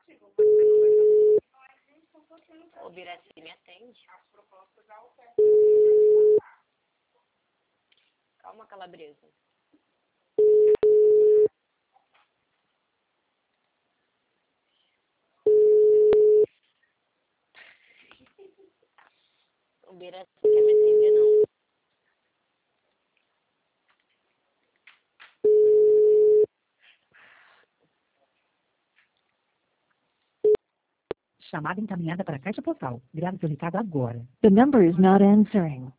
O Biraci me atende. Calma, Calabresa. O Biraci não quer me atender, não. Chamada encaminhada para a caixa postal. Grave seu recado agora. The number is not answering.